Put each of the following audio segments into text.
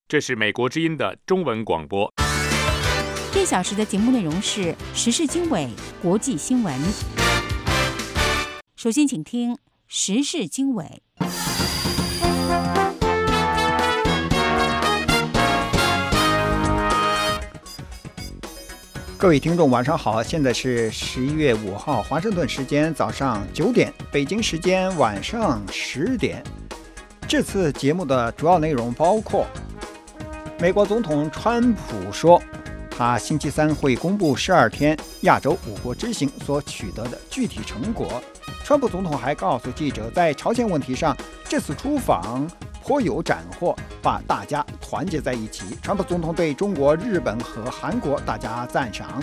这是美国之音的中文广播。 1小时的节目内容是时事经纬、国际新闻。首先请听时事经纬。 各位听众晚上好，现在是11月5号华盛顿时间早上9点，北京时间晚上10点。这次节目的主要内容包括：美国总统川普说他星期三会公布12天亚洲5国之行所取得的具体成果。川普总统还告诉记者，在朝鲜问题上这次出访颇有斩获，把大家团结在一起。川普总统对中国、日本和韩国大家赞赏。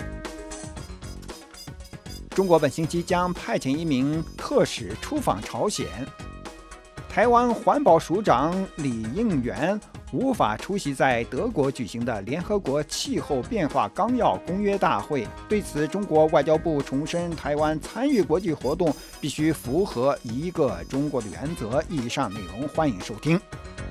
中国本星期将派遣一名特使出访朝鲜。台湾环保署长李应元无法出席在德国举行的联合国气候变化纲要公约大会。对此，中国外交部重申，台湾参与国际活动必须符合一个中国的原则。以上内容欢迎收听。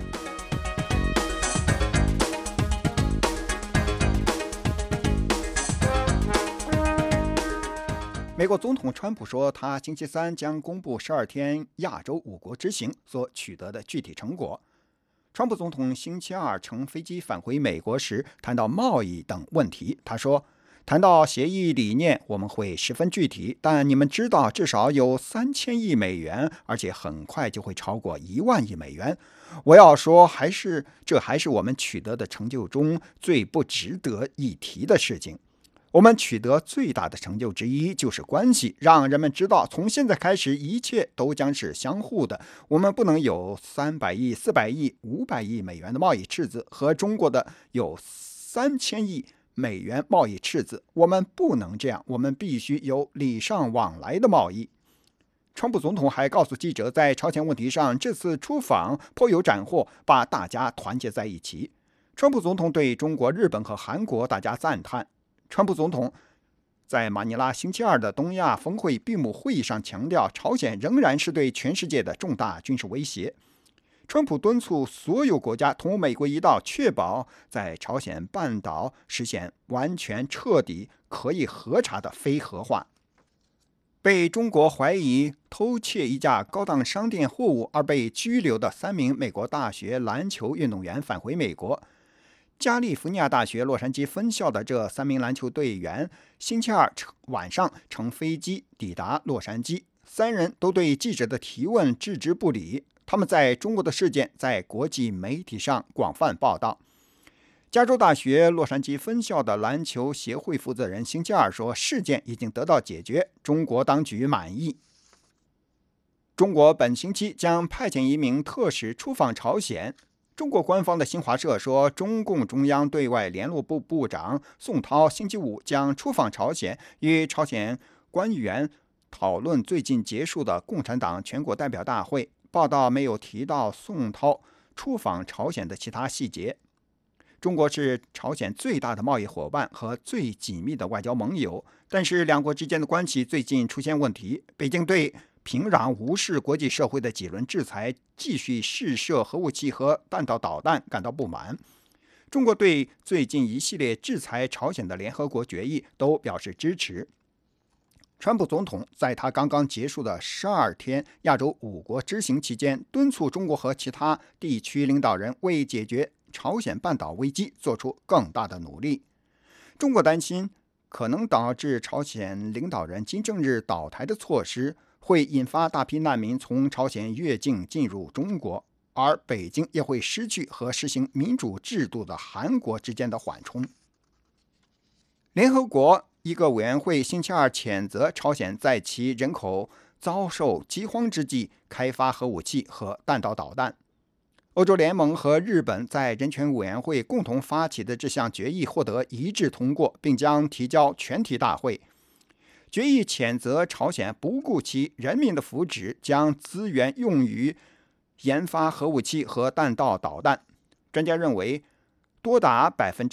美国总统川普说，他星期三将公布12天亚洲5国之行所取得的具体成果。川普总统星期二乘飞机返回美国时谈到贸易等问题，他说，谈到协议理念我们会十分具体，但你们知道至少有3000亿美元，而且很快就会超过1万亿美元。我要说，这还是我们取得的成就中最不值得一提的事情。我们取得最大的成就之一就是关系，让人们知道从现在开始一切都将是相互的。我们不能有300亿、400亿、500亿美元的贸易赤字，和中国的有3000亿美元贸易赤字。我们不能这样，我们必须有礼尚往来的贸易。川普总统还告诉记者，在朝鲜问题上这次出访颇有斩获，把大家团结在一起。川普总统对中国、日本和韩国大家赞叹。川普总统在马尼拉星期二的东亚峰会闭幕会议上强调，朝鲜仍然是对全世界的重大军事威胁。川普敦促所有国家同美国一道，确保在朝鲜半岛实现完全彻底可以核查的非核化。被中国怀疑偷窃一架高档商店货物而被拘留的3名美国大学篮球运动员返回美国。加利福尼亚大学洛杉矶分校的这3名篮球队员星期二晚上乘飞机抵达洛杉矶，3人都对记者的提问置之不理。他们在中国的事件在国际媒体上广泛报道。加州大学洛杉矶分校的篮球协会负责人星期二说，事件已经得到解决，中国当局满意。中国本星期将派遣一名特使出访朝鲜。中国官方的新华社说，中共中央对外联络部部长宋涛星期五将出访朝鲜，与朝鲜官员讨论最近结束的共产党全国代表大会。报道没有提到宋涛出访朝鲜的其他细节。中国是朝鲜最大的贸易伙伴和最紧密的外交盟友，但是两国之间的关系最近出现问题。北京对平壤无视国际社会的几轮制裁，继续试射核武器和弹道导弹感到不满。中国对最近一系列制裁朝鲜的联合国决议都表示支持。川普总统在他刚刚结束的12天亚洲5国之行期间，敦促中国和其他地区领导人为解决朝鲜半岛危机做出更大的努力。中国担心可能导致朝鲜领导人金正日倒台的措施会引发大批难民从朝鲜越境进入中国，而北京也会失去和实行民主制度的韩国之间的缓冲。联合国一个委员会星期二谴责朝鲜在其人口遭受饥荒之际开发核武器和弹道导弹。欧洲联盟和日本在人权委员会共同发起的这项决议获得一致通过，并将提交全体大会。决议谴责朝鲜不顾其人民的福祉，将资源用于研发核武器和弹道导弹。专家认为，多达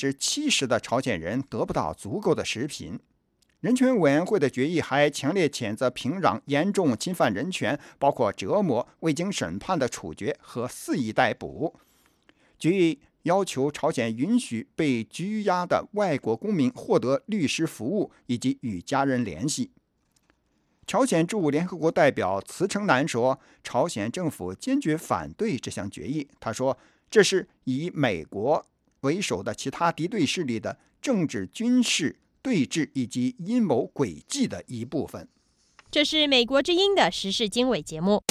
70%的朝鲜人得不到足够的食品。人权委员会的决议还强烈谴责平壤严重侵犯人权，包括折磨、未经审判的处决和肆意逮捕。决议要求朝鲜允许被拘押的外国公民获得律师服务以及与家人联系。朝鲜驻联合国代表慈成南说，朝鲜政府坚决反对这项决议。他说，这是以美国为首的其他敌对势力的政治军事对峙以及阴谋诡计的一部分。 这是美国之音的时事经纬节目。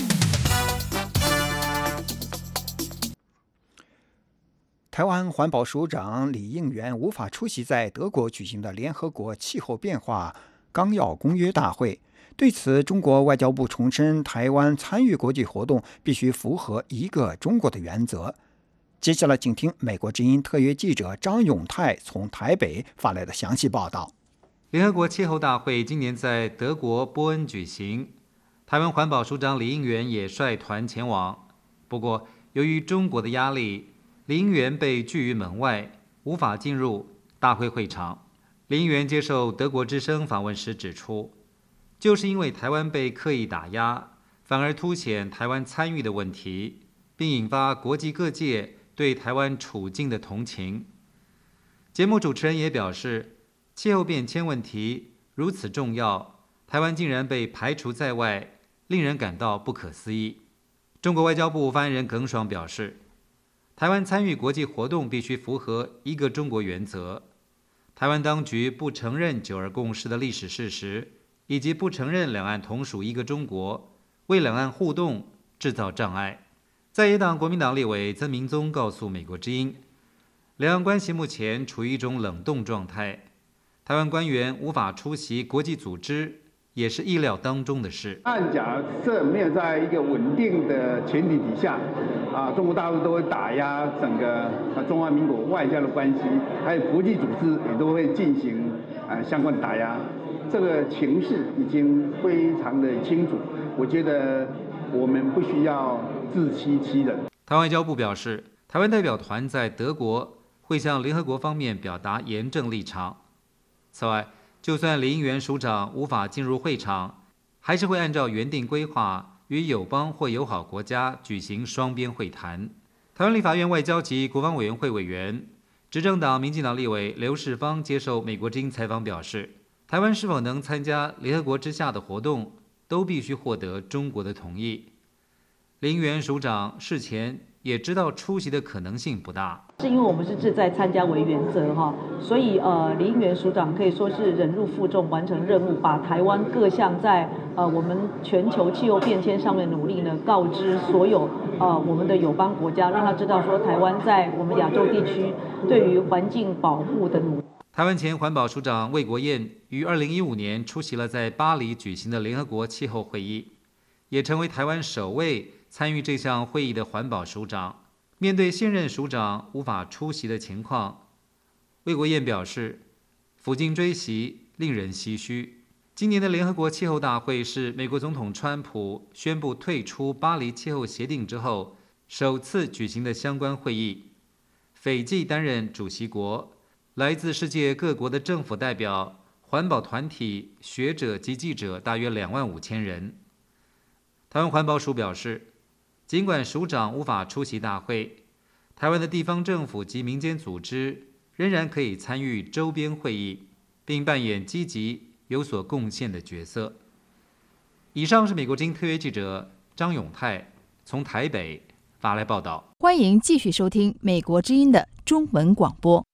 台湾环保署长李应元无法出席在德国举行的联合国气候变化纲要公约大会。对此，中国外交部重申，台湾参与国际活动必须符合一个中国的原则。接下来请听美国之音特约记者张永泰从台北发来的详细报道。 联合国气候大会今年在德国波恩举行，台湾环保署长李应元也率团前往。不过，由于中国的压力，李应元被拒于门外，无法进入大会会场。李应元接受德国之声访问时指出，就是因为台湾被刻意打压，反而凸显台湾参与的问题，并引发国际各界对台湾处境的同情。节目主持人也表示，气候变迁问题如此重要，台湾竟然被排除在外，令人感到不可思议。中国外交部发言人耿爽表示，台湾参与国际活动必须符合一个中国原则。台湾当局不承认九二共识的历史事实，以及不承认两岸同属一个中国，为两岸互动制造障碍。在野党国民党立委曾明宗告诉美国之音，两岸关系目前处于一种冷冻状态，台湾官员无法出席国际组织也是意料当中的事。 假设没有在一个稳定的前提底下，中国大陆都会打压整个中华民国外交的关系，还有国际组织也都会进行相关的打压。这个情势已经非常的清楚，我觉得我们不需要自欺欺人。 台湾外交部表示，台湾代表团在德国会向联合国方面表达严正立场。此外，就算李应元署长无法进入会场，还是会按照原定规划与友邦或友好国家举行双边会谈。台湾立法院外交及国防委员会委员、执政党民进党立委刘世芳接受美国之音采访表示，台湾是否能参加联合国之下的活动，都必须获得中国的同意。李应元署长事前也知道出席的可能性不大， 是因为我们是志在参加为原则哈，所以李应元署长可以说是忍辱负重完成任务，把台湾各项在我们全球气候变迁上面的努力呢，告知所有我们的友邦国家，让他知道说台湾在我们亚洲地区对于环境保护的努力。 台湾前环保署长魏国燕于2015年出席了在巴黎举行的联合国气候会议，也成为台湾首位参与这项会议的环保署长。面对现任署长无法出席的情况，魏国燕表示，抚今追昔，令人唏嘘。今年的联合国气候大会是美国总统川普宣布退出巴黎气候协定之后首次举行的相关会议，斐济担任主席国，来自世界各国的政府代表、环保团体、学者及记者大约25000人。台湾环保署表示，尽管署长无法出席大会，台湾的地方政府及民间组织仍然可以参与周边会议，并扮演积极有所贡献的角色。以上是美国之音特约记者张永泰从台北发来报道。 欢迎继续收听美国之音的中文广播。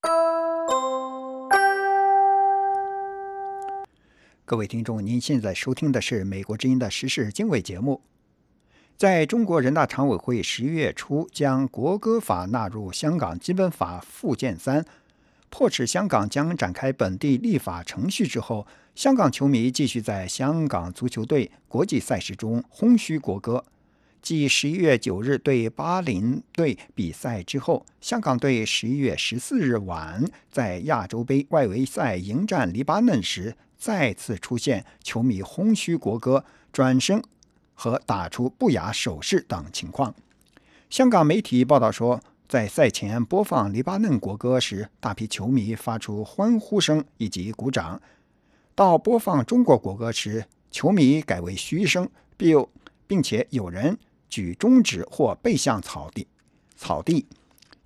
各位听众，您现在收听的是美国之音的时事经纬节目。在中国人大常委会10月初将国歌法纳入香港基本法附件3，迫使香港将展开本地立法程序之后，香港球迷继续在香港足球队国际赛事中轰嘘国歌。继11月9日对巴林队比赛之后，香港队11月14日晚在亚洲杯外围赛迎战黎巴嫩时，再次出现球迷轰嘘国歌、转身和打出不雅手势等情况。香港媒体报道说，在赛前播放黎巴嫩国歌时，大批球迷发出欢呼声以及鼓掌；到播放中国国歌时，球迷改为嘘声，并且有人举中指或背向草地。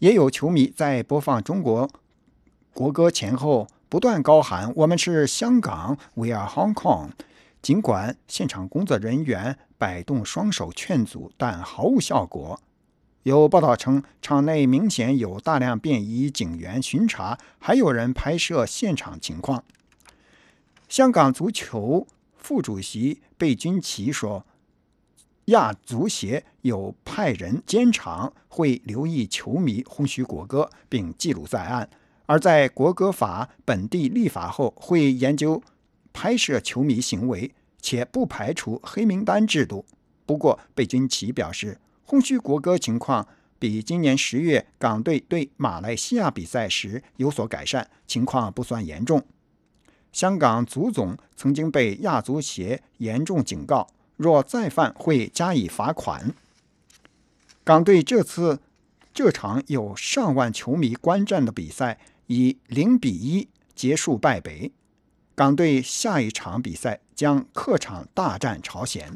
也有球迷在播放中国国歌前后不断高喊我们是香港 We are Hong Kong， 尽管现场工作人员摆动双手劝阻，但毫无效果。有报道称，场内明显有大量便衣警员巡查，还有人拍摄现场情况。香港足球副主席贝君奇说，亚足协有派人监场，会留意球迷轰嘘国歌，并记录在案。而在国歌法本地立法后，会研究拍摄球迷行为，且不排除黑名单制度。不过，贝君奇表示，轰嘘国歌情况比今年10月港队对马来西亚比赛时有所改善，情况不算严重。香港足总曾经被亚足协严重警告，若再犯会加以罚款。港队这场有上万球迷观战的比赛以0-1结束败北。港队下一场比赛将客场大战朝鲜。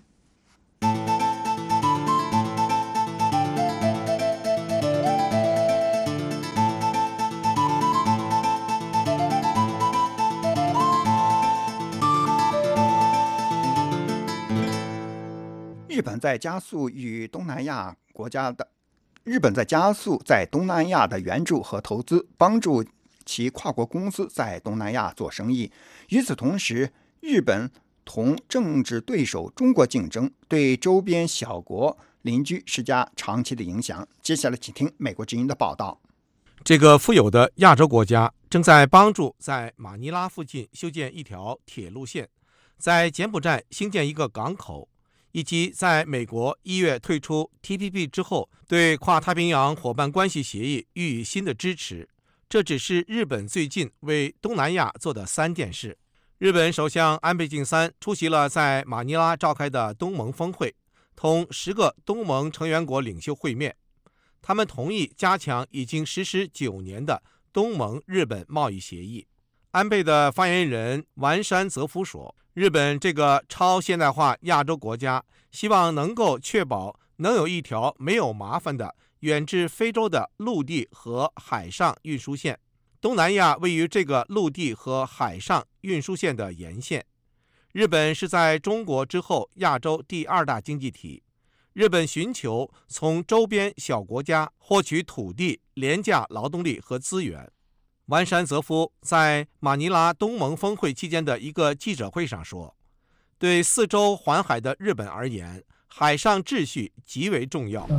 日本在加速在东南亚的援助和投资，帮助其跨国公司在东南亚做生意。与此同时，日本同政治对手中国竞争，对周边小国邻居施加长期的影响。接下来请听美国之音的报道。 这个富有的亚洲国家正在帮助在马尼拉附近修建一条铁路线，在柬埔寨兴建一个港口，以及在美国1月退出 TPP 之后，对跨太平洋伙伴关系协议予以新的支持。这只是日本最近为东南亚做的3件事。日本首相安倍晋三出席了在马尼拉召开的东盟峰会，同10个东盟成员国领袖会面。他们同意加强已经实施9年的东盟日本贸易协议。安倍的发言人丸山泽夫说，日本这个超现代化亚洲国家希望能够确保能有一条没有麻烦的远至非洲的陆地和海上运输线。东南亚位于这个陆地和海上运输线的沿线。日本是在中国之后亚洲第2大经济体。日本寻求从周边小国家获取土地、廉价劳动力和资源。丸山泽夫在马尼拉东盟峰会期间的一个记者会上说，对4周环海的日本而言，海上秩序极为重要。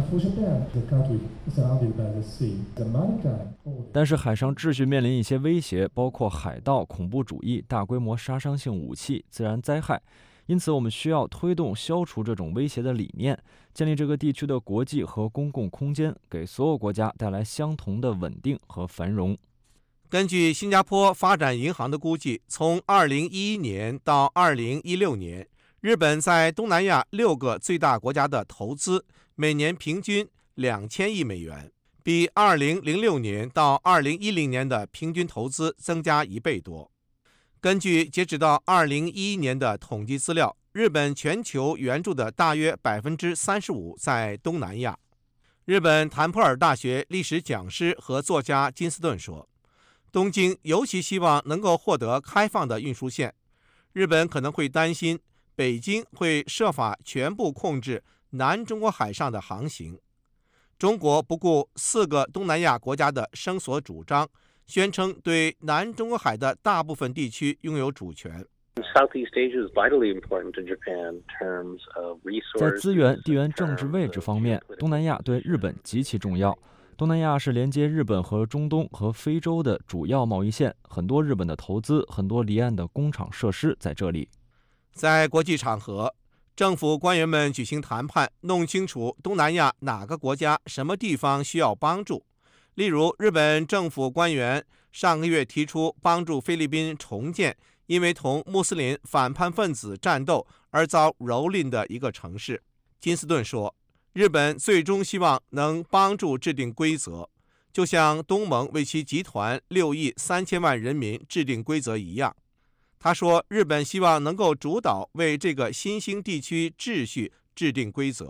但是海上秩序面临一些威胁，包括海盗、恐怖主义、大规模杀伤性武器、自然灾害。因此我们需要推动消除这种威胁的理念，建立这个地区的国际和公共空间，给所有国家带来相同的稳定和繁荣。 根据新加坡发展银行的估计，从2011年到2016年，日本在东南亚6个最大国家的投资每年平均2000亿美元，比2006年到2010年的平均投资增加1倍多。根据截止到2011年的统计资料，日本全球援助的大约35%在东南亚。日本坦普尔大学历史讲师和作家金斯顿说，东京尤其希望能够获得开放的运输线。日本可能会担心北京会设法全部控制南中国海上的航行。中国不顾4个东南亚国家的声索主张，宣称对南中国海的大部分地区拥有主权。 在资源、地缘政治位置方面，东南亚对日本极其重要。东南亚是连接日本和中东和非洲的主要贸易线，很多日本的投资，很多离岸的工厂设施在这里。 在国际场合，政府官员们举行谈判，弄清楚东南亚哪个国家、什么地方需要帮助。例如，日本政府官员上个月提出帮助菲律宾重建因为同穆斯林反叛分子战斗而遭蹂躏的一个城市。金斯顿说，日本最终希望能帮助制定规则，就像东盟为其集团6亿3千万人民制定规则一样。他说，日本希望能够主导为这个新兴地区秩序制定规则。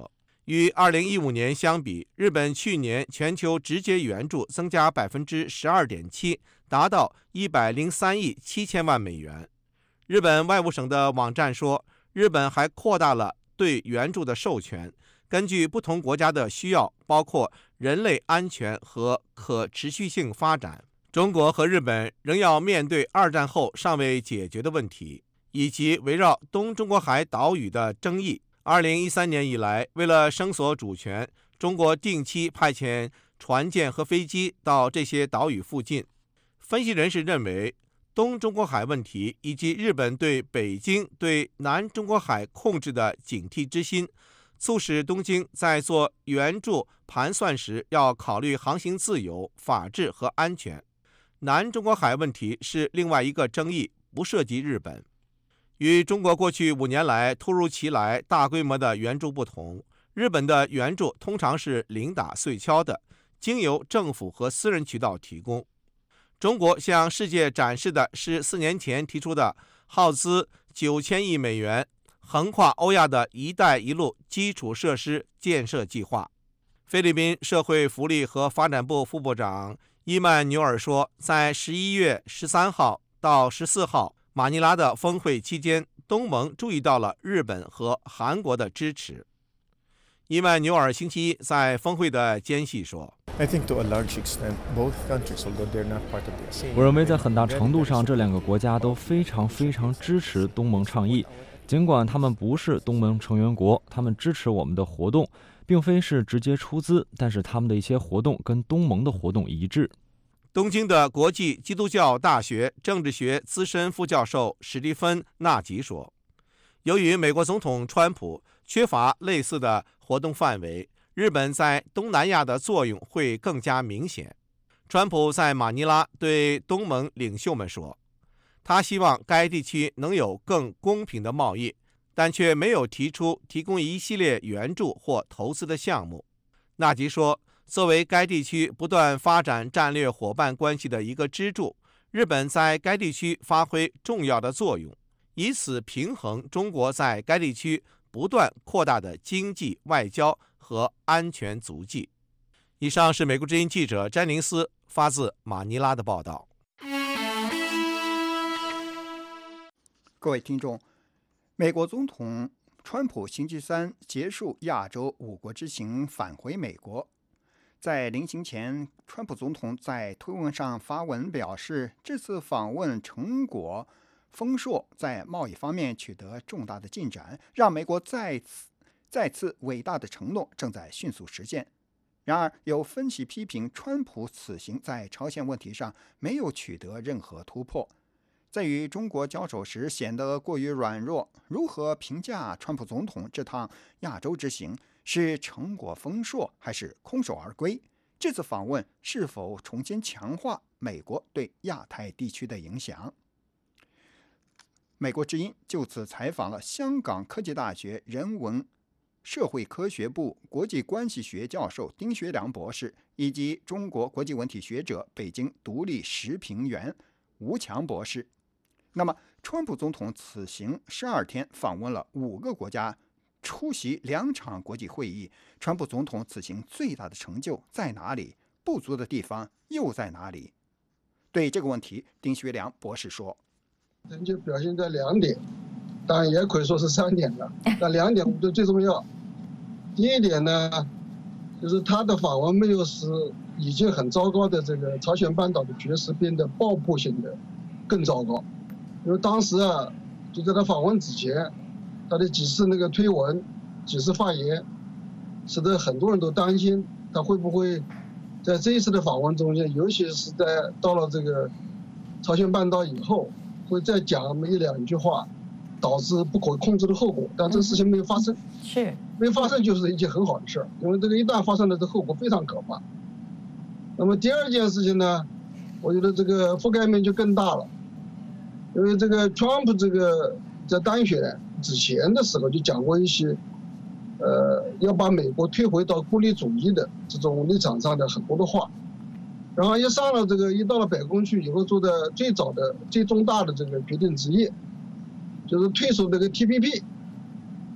与2015年相比，日本去年全球直接援助增加 12.7%， 达到103亿7千万美元。日本外务省的网站说，日本还扩大了对援助的授权，根据不同国家的需要，包括人类安全和可持续性发展。中国和日本仍要面对二战后尚未解决的问题，以及围绕东中国海岛屿的争议。2013年以来，为了声索主权，中国定期派遣船舰和飞机到这些岛屿附近。分析人士认为，东中国海问题以及日本对北京对南中国海控制的警惕之心，促使东京在做援助盘算时要考虑航行自由、法治和安全。南中国海问题是另外一个争议，不涉及日本。与中国过去5年来突如其来大规模的援助不同，日本的援助通常是零打碎敲的，经由政府和私人渠道提供。中国向世界展示的是4年前提出的耗资9000亿美元、横跨欧亚的一带一路基础设施建设计划。菲律宾社会福利和发展部副部长伊曼纽尔说，在11月13号到14号马尼拉的峰会期间，东盟注意到了日本和韩国的支持。伊曼纽尔星期一在峰会的间隙说， 我认为在很大程度上，这2个国家都非常支持东盟倡议，尽管他们不是东盟成员国，他们支持我们的活动，并非是直接出资，但是他们的一些活动跟东盟的活动一致。 东京的国际基督教大学政治学资深副教授史蒂芬·纳吉说，由于美国总统川普缺乏类似的活动范围，日本在东南亚的作用会更加明显。川普在马尼拉对东盟领袖们说，他希望该地区能有更公平的贸易，但却没有提出提供一系列援助或投资的项目。纳吉说，作为该地区不断发展战略伙伴关系的一个支柱，日本在该地区发挥重要的作用，以此平衡中国在该地区不断扩大的经济、外交和安全足迹。以上是美国之音记者詹宁斯发自马尼拉的报道。 各位听众，美国总统川普星期三结束亚洲5国之行，返回美国。在临行前，川普总统在推文上发文表示，这次访问成果丰硕，在贸易方面取得重大的进展，让美国再次伟大的承诺正在迅速实现。然而，有分析批评川普此行在朝鲜问题上没有取得任何突破，在与中国交手时显得过于软弱。如何评价川普总统这趟亚洲之行？是成果丰硕还是空手而归？这次访问是否重新强化美国对亚太地区的影响？美国之音就此采访了香港科技大学人文社会科学部国际关系学教授丁学良博士，以及中国国际文体学者、北京独立时评员吴强博士。那么，川普总统此行12天访问了5个国家，出席2场国际会议，川普总统此行最大的成就在哪里？不足的地方又在哪里？对这个问题，丁学良博士说：“ 成就表现在2点，当然也可以说是3点了，但2点我觉得最重要。第一点呢，就是他的访问没有使已经很糟糕的这个朝鲜半岛的局势变得报复性的更糟糕。因为当时啊，就在他访问之前，他的几次那个推文、几次发言，使得很多人都担心他会不会在这一次的访问中间，尤其是在到了这个朝鲜半岛以后，会再讲那么1-2句话，导致不可控制的后果。但这个事情没有发生， 是没有发生就是一件很好的事儿，因为这个一旦发生了，这后果非常可怕。那么第二件事情呢，我觉得这个覆盖面就更大了，因为这个 Trump 这个在当选之前的时候就讲过一些，要把美国推回到孤立主义的这种立场上的很多的话，然后一到了白宫去以后，做的最早的最重大的这个决定之一，就是退出这个 TPP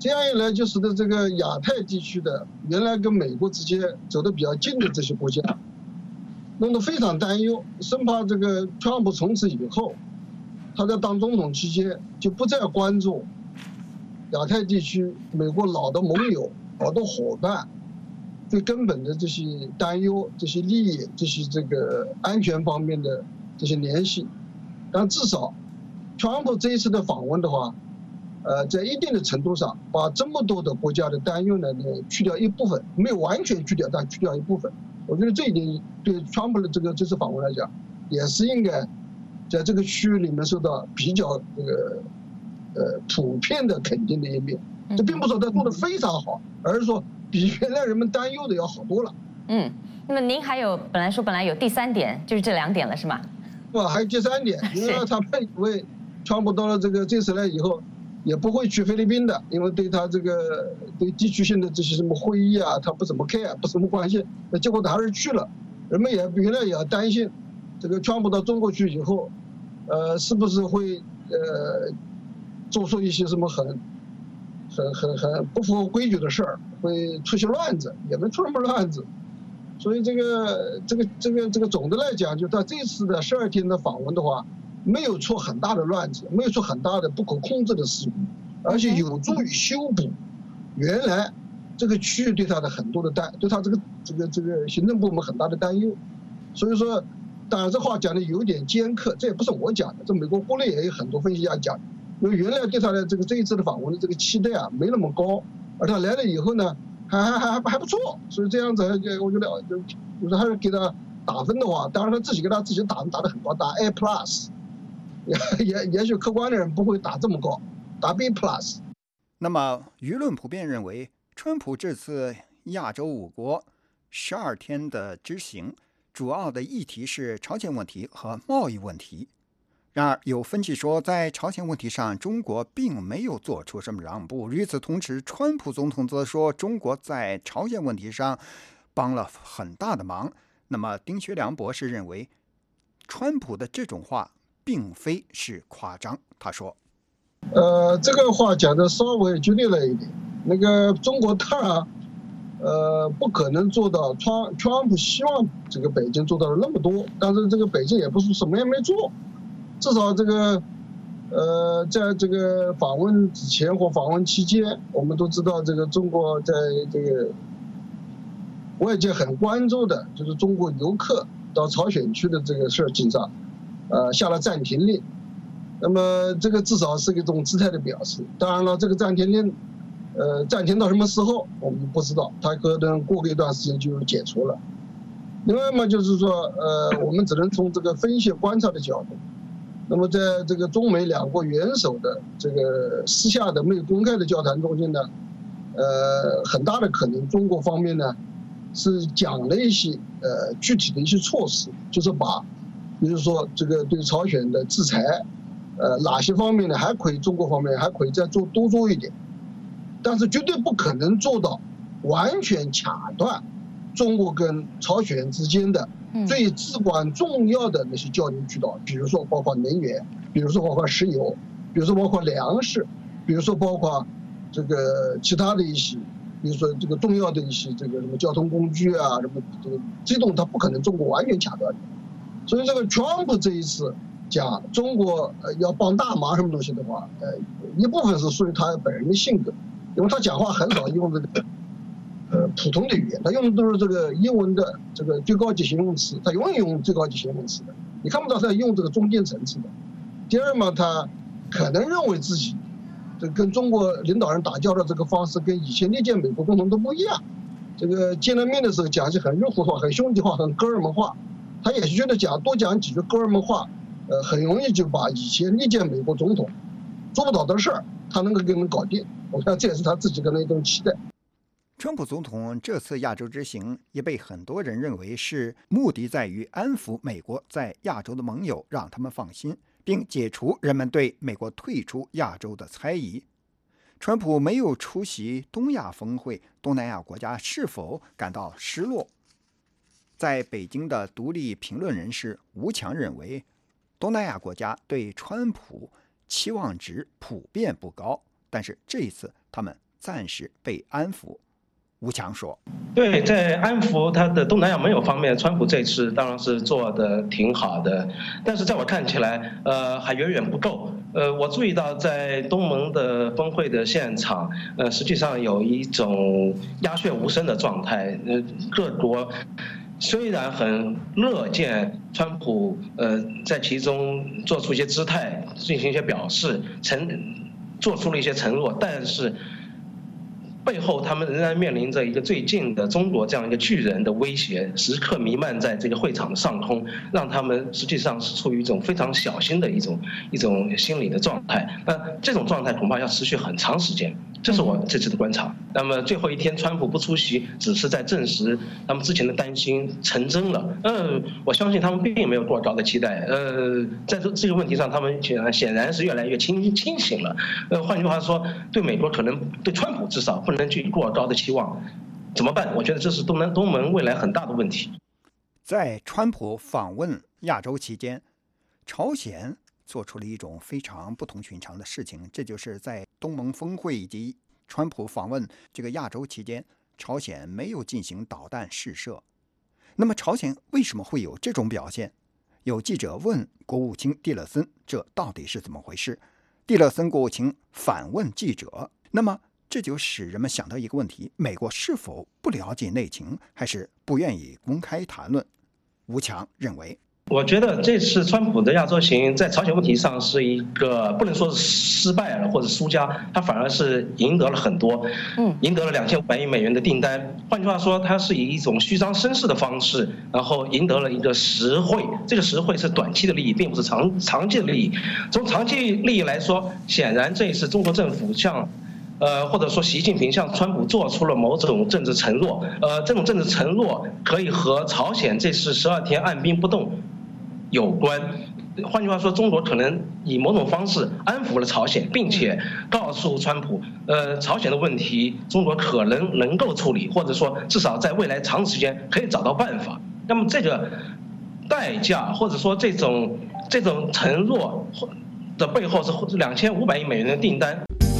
这样一来就使得这个亚太地区的原来跟美国之间走得比较近的这些国家，弄得非常担忧，生怕这个川普从此以后，他在当总统期间就不再关注亚太地区美国老的盟友、老的伙伴最根本的这些担忧、这些利益、这些这个安全方面的这些联系。但至少，川普这一次的访问的话，在一定的程度上把这么多的国家的担忧呢去掉一部分，没有完全去掉，但去掉一部分。我觉得这一点对川普的这次访问来讲，也是应该在这个区域里面受到比较这个普遍的肯定的一面。这并不是说他做得非常好，而是说比原来人们担忧的要好多了。 那么您还有本来有第3点，就是这2点了，是吗？ 还有第3点，因为他们以为川普到了这次来以后，也不会去菲律宾的，因为对他对地区性的这些什么会议啊，他不怎么 care， 不什么关系。那结果他还是去了，人们原来也要担心，这个川普到中国去以后，是不是会做出一些什么很不符合规矩的事儿，会出些乱子，也没出什么乱子。所以这个总的来讲，就他这次的12天的访问的话，没有出很大的乱子，没有出很大的不可控制的事故，而且有助于修补原来这个区域对他的很多的对他这个行政部门很大的担忧。所以说，当然这话讲的有点尖刻，这也不是我讲的，这美国国内也有很多分析家讲，因为原来对他的这一次的访问的这个期待啊没那么高，而他来了以后呢，还不错，所以这样子我觉得就是还是给他打分的话，当然他自己给他自己打分打得很高，打 A+。也许客观的人不会打这么高，打 B+。 那么舆论普遍认为，川普这次亚洲5国12天的之行，主要的议题是朝鲜问题和贸易问题。然而，有分析说，在朝鲜问题上，中国并没有做出什么让步。与此同时，川普总统则说，中国在朝鲜问题上帮了很大的忙。那么，丁学良博士认为，川普的这种话并非是夸张。他说：“ 这个话讲的稍微剧烈了一点。那个中国当然，不可能做到川普希望这个北京做到了那么多，但是这个北京也不是什么也没做，至少这个，在这个访问之前或访问期间，我们都知道这个中国在这个外界很关注的，就是中国游客到朝鲜去的这个事情上。”下了暂停令，那么这个至少是一种姿态的表示。当然了，这个暂停令，暂停到什么时候我们不知道，它可能过个一段时间就解除了。另外嘛，就是说，我们只能从这个分析观察的角度。那么在这个中美2国元首的这个私下的没有公开的交谈中间呢，很大的可能中国方面呢是讲了一些具体的一些措施，就是比如说这个对朝鲜的制裁，哪些方面呢还可以中国方面还可以再多做一点，但是绝对不可能做到完全卡断中国跟朝鲜之间的最至关重要的那些交流渠道，比如说包括能源，比如说包括石油，比如说包括粮食，比如说包括这个其他的一些，比如说这个重要的一些这个什么交通工具啊，什么这种它不可能中国完全卡断的。所以这个川普这一次讲中国要帮大忙什么东西的话，一部分是属于他本人的性格，因为他讲话很少用这个普通的语言，他用的都是这个英文的这个最高级形容词，他永远用最高级形容词的，你看不到他用这个中间层次的。第二嘛，他可能认为自己这跟中国领导人打交道这个方式跟以前历届美国总统都不一样，这个见了面的时候讲些很热乎话、很兄弟话、很哥们话。他也是觉得多讲几句哥们话，很容易就把以前历届美国总统做不到的事儿，他能够给人搞定。我看这也是他自己的一种期待。 川普总统这次亚洲之行也被很多人认为是目的在于安抚美国在亚洲的盟友，让他们放心，并解除人们对美国退出亚洲的猜疑。川普没有出席东亚峰会，东南亚国家是否感到失落？在北京的独立评论人士吴强认为，东南亚国家对川普期望值普遍不高，但是这一次他们暂时被安抚。吴强说：“ 对，在安抚他的东南亚盟友方面，川普这次当然是做的挺好的，但是在我看起来，还远远不够。我注意到在东盟的峰会的现场，实际上有一种鸦雀无声的状态。各国虽然很乐见川普在其中做出一些姿态，进行一些表示，做出了一些承诺，但是背后他们仍然面临着一个最近的中国这样一个巨人的威胁，时刻弥漫在这个会场的上空，让他们实际上是处于一种非常小心的一种心理的状态。那这种状态恐怕要持续很长时间，这是我这次的观察。那么最后一天川普不出席，只是在证实他们之前的担心成真了。我相信他们并没有过高的期待。在这个问题上，他们显然是越来越清醒了。换句话说，对美国可能对川普至少不能具过高的期望，怎么办？我觉得这是东盟未来很大的问题。 在川普访问亚洲期间，朝鲜做出了一种非常不同寻常的事情，这就是在东盟峰会以及川普访问这个亚洲期间，朝鲜没有进行导弹试射。那么朝鲜为什么会有这种表现？有记者问国务卿蒂勒森，这到底是怎么回事？蒂勒森国务卿反问记者，那么这就使人们想到一个问题：美国是否不了解内情，还是不愿意公开谈论？吴强认为， 我觉得这次川普的亚洲行在朝鲜问题上是一个不能说是失败了或者输家，他反而是赢得了很多，赢得了2500亿美元的订单。换句话说，他是以一种虚张声势的方式，然后赢得了一个实惠。这个实惠是短期的利益，并不是长期的利益。从长期利益来说，显然这一次中国政府或者说习近平向川普做出了某种政治承诺，这种政治承诺可以和朝鲜这次12天按兵不动有关。换句话说，中国可能以某种方式安抚了朝鲜，并且告诉川普，朝鲜的问题中国可能够处理，或者说至少在未来长时间可以找到办法。那么这个代价或者说这种承诺的背后是2500亿美元的订单。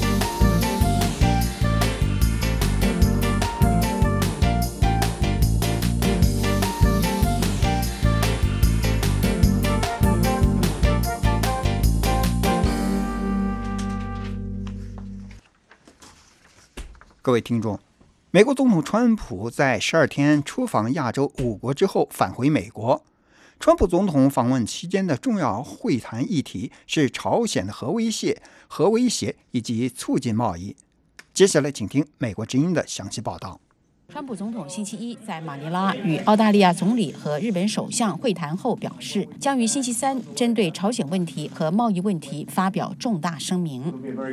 各位听众，美国总统川普在12天出访亚洲5国之后返回美国。川普总统访问期间的重要会谈议题是朝鲜的核威胁以及促进贸易。接下来请听美国之音的详细报道。 川普总统星期一在马尼拉与澳大利亚总理和日本首相会谈后表示，将于星期三针对朝鲜问题和贸易问题发表重大声明。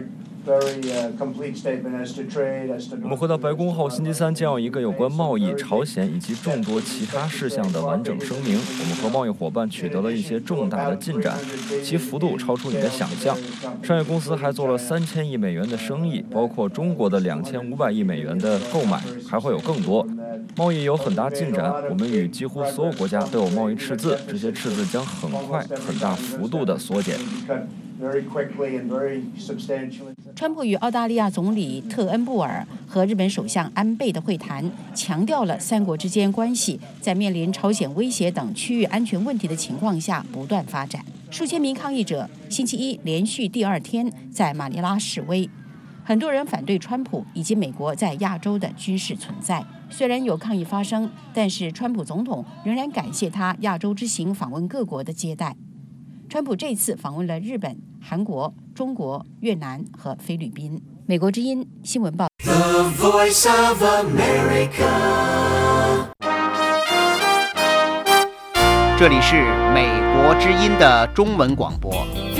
我们回到白宫后，星期三将有一个有关贸易、朝鲜以及众多其他事项的完整声明。我们和贸易伙伴取得了一些重大的进展，其幅度超出你的想象。商业公司还做了3000亿美元的生意，包括中国的2500亿美元的购买，还会有更多。贸易有很大进展，我们与几乎所有国家都有贸易赤字，这些赤字将很快、很大幅度的缩减。 川普与澳大利亚总理特恩布尔和日本首相安倍的会谈，强调了三国之间关系在面临朝鲜威胁等区域安全问题的情况下不断发展。数千名抗议者星期一连续第2天在马尼拉示威，很多人反对川普以及美国在亚洲的军事存在。虽然有抗议发生，但是川普总统仍然感谢他亚洲之行访问各国的接待。川普这次访问了日本、韩国、中国、越南和菲律宾。美国之音新闻报道。 The Voice of America。 这里是美国之音的中文广播。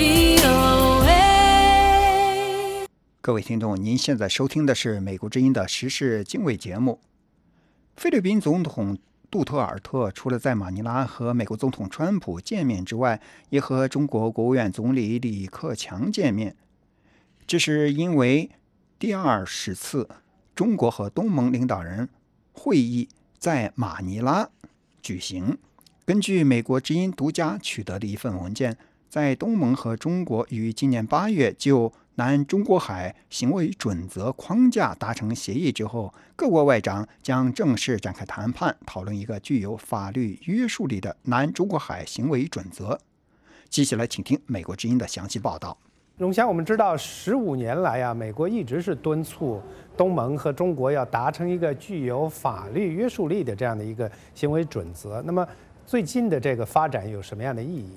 各位听众，您现在收听的是美国之音的时事经纬节目。菲律宾总统杜特尔特除了在马尼拉和美国总统川普见面之外，也和中国国务院总理李克强见面。这是因为第20次中国和东盟领导人会议在马尼拉举行。根据美国之音独家取得的一份文件，在东盟和中国于今年8月就南中国海行为准则框架达成协议之后，各国外长将正式展开谈判，讨论一个具有法律约束力的南中国海行为准则。接下来请听美国之音的详细报道。 荣祥，我们知道15年来啊，美国一直是敦促东盟和中国要达成一个具有法律约束力的这样的一个行为准则。那么最近的这个发展有什么样的意义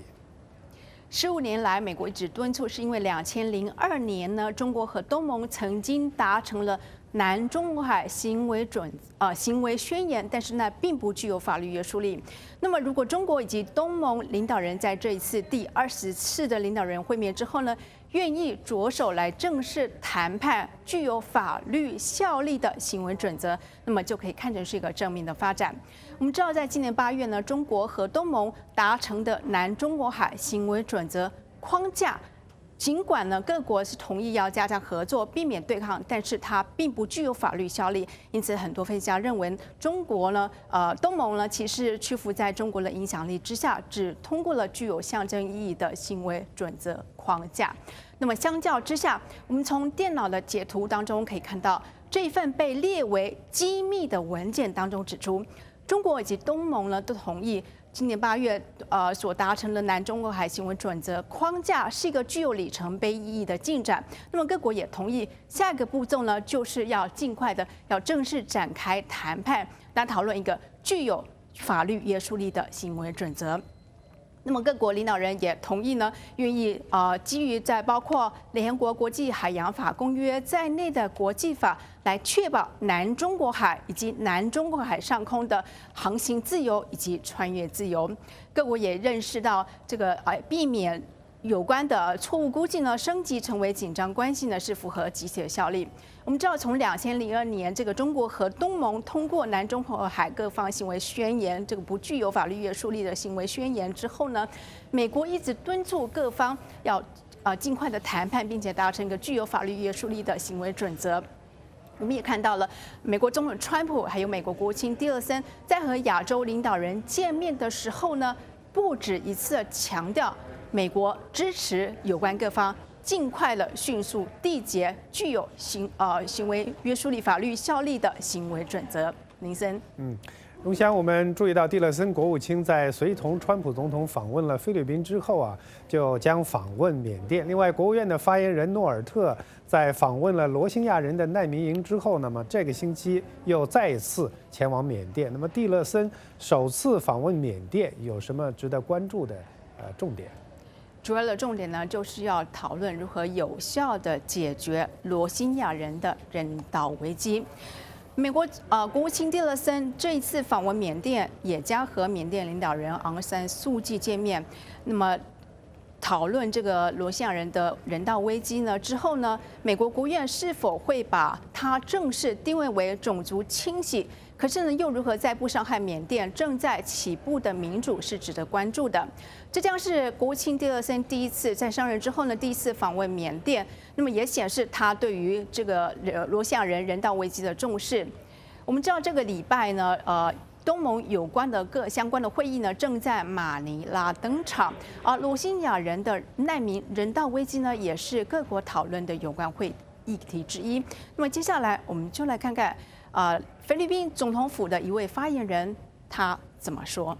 ？15年来，美国一直敦促，是因为2002年呢，中国和东盟曾经达成了南中国海行为宣言，但是呢，并不具有法律约束力。那么，如果中国以及东盟领导人在这一次第20次的领导人会面之后呢，愿意着手来正式谈判具有法律效力的行为准则，那么就可以看成是一个正面的发展。我们知道，在今年8月呢，中国和东盟达成的南中国海行为准则框架，尽管呢各国是同意要加强合作，避免对抗，但是它并不具有法律效力。因此，很多分析家认为，东盟呢其实屈服在中国的影响力之下，只通过了具有象征意义的行为准则框架。那么相较之下，我们从电脑的截图当中可以看到，这一份被列为机密的文件当中指出，中国以及东盟呢都同意今年8月所达成的南中国海行为准则框架是一个具有里程碑意义的进展。那么各国也同意下一个步骤呢，就是要尽快的要正式展开谈判，来讨论一个具有法律约束力的行为准则。那么各国领导人也同意呢，愿意基于在包括联合国国际海洋法公约在内的国际法，来确保南中国海以及南中国海上空的航行自由以及穿越自由。各国也认识到这个避免有关的错误估计呢升级成为紧张关系呢是符合集体的效力。我们知道，从2002年这个中国和东盟通过南中国海各方行为宣言，这个不具有法律约束力的行为宣言之后呢，美国一直敦促各方要尽快的谈判，并且达成一个具有法律约束力的行为准则。我们也看到了，美国总统川普还有美国国务卿蒂勒森在和亚洲领导人见面的时候呢，不止一次强调美国支持有关各方尽快的迅速缔结具有行为约束力、法律效力的行为准则。林森， 荣祥，我们注意到蒂勒森国务卿在随同川普总统访问了菲律宾之后啊，就将访问缅甸。另外，国务院的发言人诺尔特在访问了罗兴亚人的难民营之后，那么这个星期又再一次前往缅甸。那么蒂勒森首次访问缅甸有什么值得关注的重点？ 主要的重点呢，就是要讨论如何有效地解决罗兴亚人的人道危机。美国国务卿蒂勒森这一次访问缅甸，也将和缅甸领导人昂山素季见面。那么讨论这个罗兴亚人的人道危机呢之后呢，美国国务院是否会把它正式定位为种族清洗？可是呢，又如何在不伤害缅甸正在起步的民主是值得关注的。这将是国务卿蒂勒森第一次在上任之后呢，第一次访问缅甸。那么也显示他对于这个罗兴亚人人道危机的重视。我们知道这个礼拜呢，东盟有关的各相关的会议呢，正在马尼拉登场。而罗兴亚人的难民人道危机呢，也是各国讨论的有关议题之一。那么接下来我们就来看看菲律宾总统府的一位发言人他怎么说。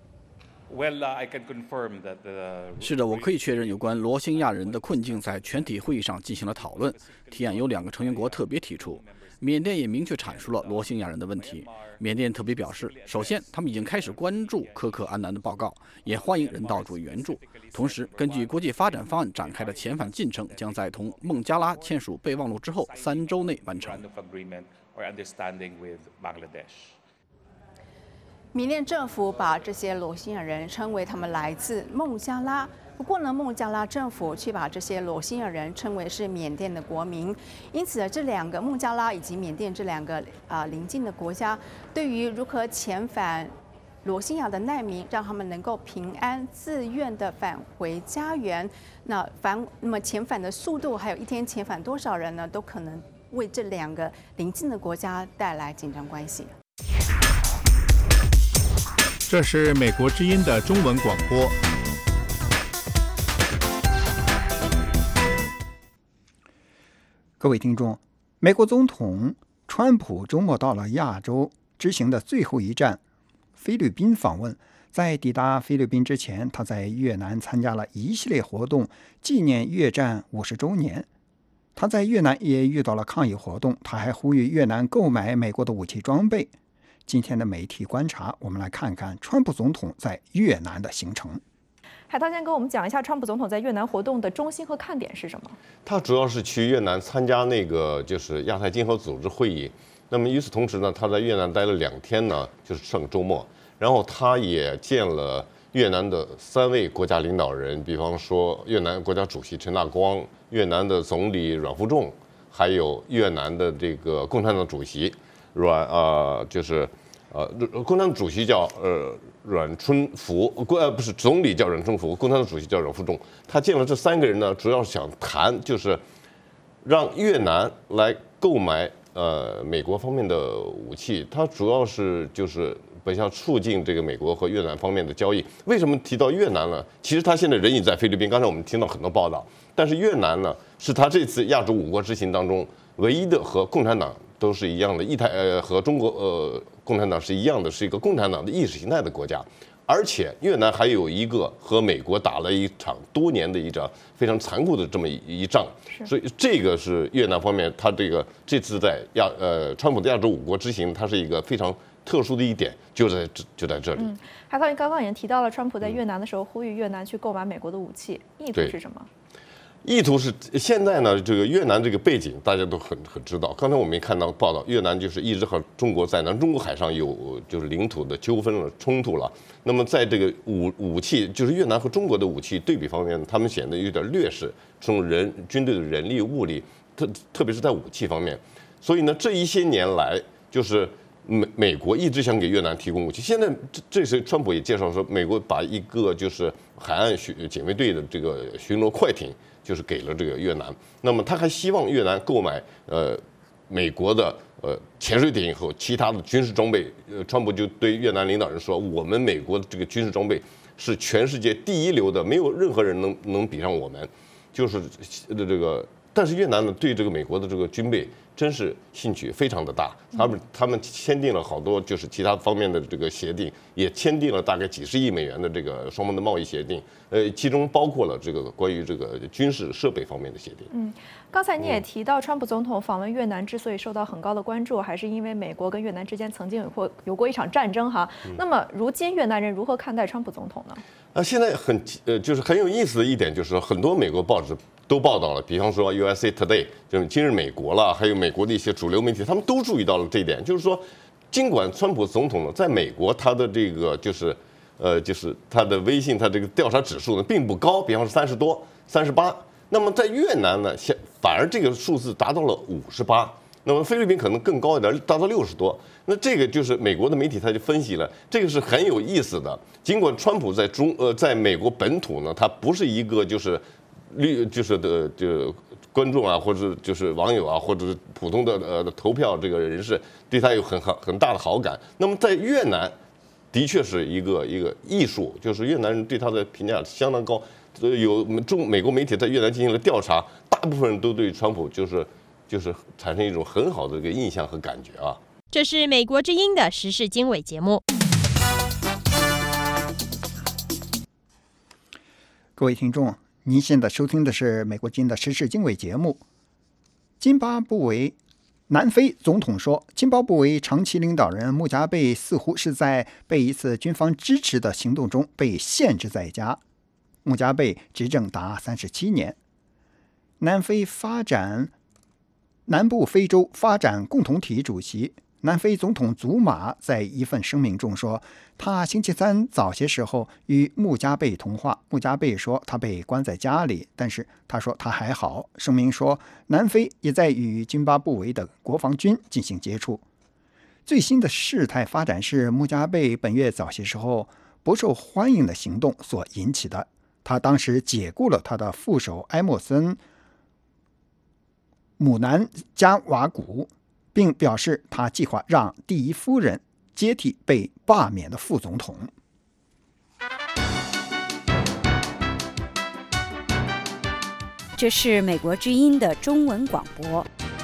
是的，我可以确认，有关罗兴亚人的困境在全体会议上进行了讨论。提案由2个成员国特别提出，缅甸也明确阐述了罗兴亚人的问题。缅甸特别表示，首先，他们已经开始关注柯克安南的报告，也欢迎人道主义援助。同时，根据国际发展方案展开的遣返进程，将在同孟加拉签署备忘录之后3周内完成。 缅甸政府把这些罗兴亚人称为他们来自孟加拉，不过呢，孟加拉政府却把这些罗兴亚人称为是缅甸的国民。因此，这2个孟加拉以及缅甸这2个邻近的国家，对于如何遣返罗兴亚的难民，让他们能够平安自愿地返回家园，那么遣返的速度，还有一天遣返多少人呢，都可能为这2个邻近的国家带来紧张关系。 这是美国之音的中文广播。 各位听众，美国总统川普周末到了亚洲之行的最后一站菲律宾访问。在抵达菲律宾之前，他在越南参加了一系列活动，纪念越战50周年。他在越南也遇到了抗议活动，他还呼吁越南购买美国的武器装备。今天的媒体观察，我们来看看川普总统在越南的行程。 海涛先跟我们讲一下川普总统在越南活动的中心和看点是什么？ 他主要是去越南参加那个就是亚太经合组织会议。那么与此同时呢，他在越南待了2天呢，就是上个周末。然后他也见了越南的3位国家领导人，比方说越南国家主席陈大光、越南的总理阮富仲，还有越南的这个共产党主席共产党主席叫阮春福，不是总理叫阮春福，共产党主席叫阮富仲。他见了这3个人呢，主要是想谈就是让越南来购买美国方面的武器。他主要是就是本想促进这个美国和越南方面的交易。为什么提到越南呢？其实他现在人已在菲律宾，刚才我们听到很多报道。但是越南呢，是他这次亚洲5国之行当中唯一的和共产党都是一样的，和中国共产党是一样的，是一个共产党的意识形态的国家。而且越南还有一个和美国打了一场多年的一场非常残酷的这么一仗，所以这个是越南方面他这次在川普的亚洲5国之行，它是一个非常特殊的一点，就在这里。 海涛，您刚刚也提到了川普在越南的时候呼吁越南去购买美国的武器，意图是什么？ 意图是现在呢，这个越南这个背景大家都很知道。刚才我们也看到报道，越南就是一直和中国在南中国海上有就是领土的纠纷了、冲突了。那么在这个武器，就是越南和中国的武器对比方面，他们显得有点劣势，从军队的人力物力，特别是在武器方面。所以呢，这一些年来，就是美国一直想给越南提供武器。现在这时川普也介绍说，美国把一个就是海岸警卫队的这个巡逻快艇，就是给了这个越南。那么他还希望越南购买美国的潜水艇和其他的军事装备。川普就对越南领导人说，我们美国的这个军事装备是全世界第一流的，没有任何人能比上我们。就是这个，但是越南呢对这个美国的这个军备真是兴趣非常的大，他们签订了好多就是其他方面的这个协定，也签订了大概几十亿美元的这个双方的贸易协定，其中包括了这个关于这个军事设备方面的协定。 刚才你也提到，川普总统访问越南之所以受到很高的关注，还是因为美国跟越南之间曾经有过一场战争哈。那么如今越南人如何看待川普总统呢？ 现在就是很有意思的一点，就是很多美国报纸都报道了，比方说 USA Today 就是今日美国了，还有美国的一些主流媒体，他们都注意到了这一点，就是说，尽管川普总统呢在美国他的这个就是他的微信他这个调查指数呢并不高，比方说30多、38，那么在越南呢反而这个数字达到了58。那么菲律宾可能更高一点，达到60多。那这个就是美国的媒体他就分析了，这个是很有意思的。尽管川普在美国本土呢，他不是一个就是观众啊，或者就是网友啊，或者是普通的投票这个人士对他有很大的好感。那么在越南，的确是一个艺术，就是越南人对他的评价相当高。有美国媒体在越南进行了调查，大部分人都对川普就是产生一种很好的一个印象和感觉啊。 这是美国之音的时事经纬节目。 各位听众，您现在收听的是美国之音的时事经纬节目。南非总统说，津巴布韦长期领导人穆加贝似乎是在被一次军方支持的行动中被限制在家。穆加贝执政达37年。南部非洲发展共同体主席南非总统祖马在一份声明中说，他星期三早些时候与穆加贝通话。穆加贝说他被关在家里，但是他说他还好。声明说，南非也在与津巴布韦的国防军进行接触。最新的事态发展是穆加贝本月早些时候不受欢迎的行动所引起的。他当时解雇了他的副手埃默森·姆南加瓦古，并表示他计划让第一夫人接替被罢免的副总统。 这是美国之音的中文广播。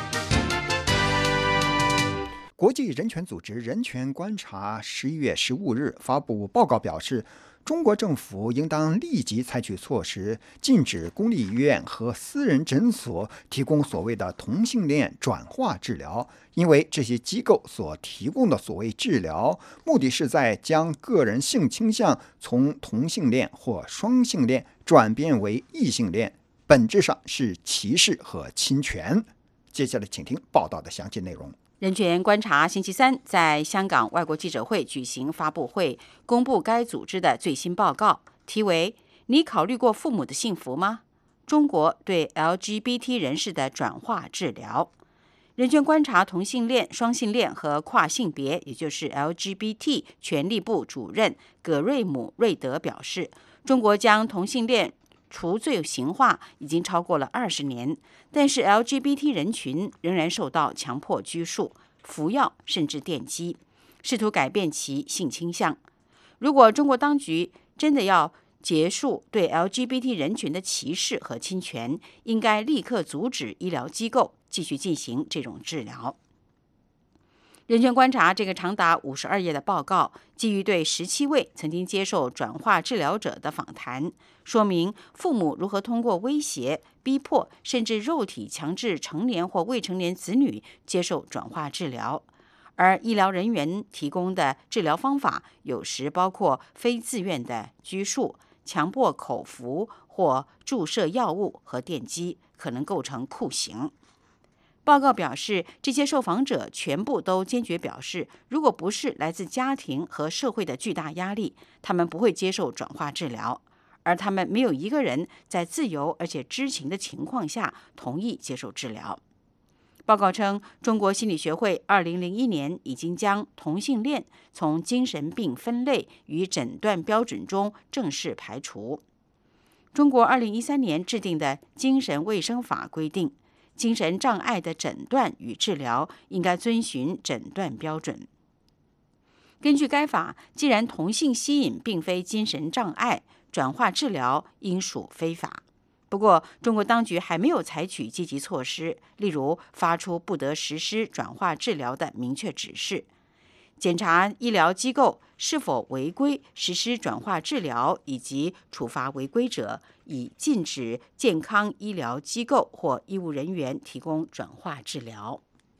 国际人权组织人权观察11月15日发布报告表示，中国政府应当立即采取措施，禁止公立医院和私人诊所提供所谓的同性恋转化治疗，因为这些机构所提供的所谓治疗，目的是在将个人性倾向从同性恋或双性恋转变为异性恋，本质上是歧视和侵权。接下来请听报道的详细内容。 人权观察星期三在香港外国记者会举行发布会，公布该组织的最新报告，题为“你考虑过父母的幸福吗？中国对 LGBT 人士的转化治疗”。人权观察同性恋、双性恋和跨性别，也就是 LGBT 权利部主任葛瑞姆·瑞德表示，中国将同性恋除罪刑化已经超过了20年，但是 LGBT 人群仍然受到强迫拘束、服药甚至电击，试图改变其性倾向。如果中国当局真的要结束对 LGBT 人群的歧视和侵权，应该立刻阻止医疗机构继续进行这种治疗。人权观察这个长达52页的报告，基于对17位曾经接受转化治疗者的访谈，说明父母如何通过威胁、逼迫甚至肉体强制成年或未成年子女接受转化治疗，而医疗人员提供的治疗方法有时包括非自愿的拘束、强迫口服或注射药物和电击，可能构成酷刑。报告表示，这些受访者全部都坚决表示，如果不是来自家庭和社会的巨大压力，他们不会接受转化治疗，而他们没有一个人在自由而且知情的情况下同意接受治疗。报告称，中国心理学会2001年已经将同性恋从精神病分类与诊断标准中正式排除。中国2013年制定的精神卫生法规定，精神障碍的诊断与治疗应该遵循诊断标准。根据该法，既然同性吸引并非精神障碍，转化治疗应属非法。不过，中国当局还没有采取积极措施，例如发出不得实施转化治疗的明确指示，检查医疗机构是否违规实施转化治疗，以及处罚违规者，以禁止健康医疗机构或医务人员提供转化治疗。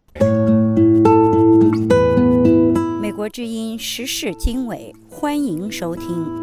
美国之音时事经纬，欢迎收听。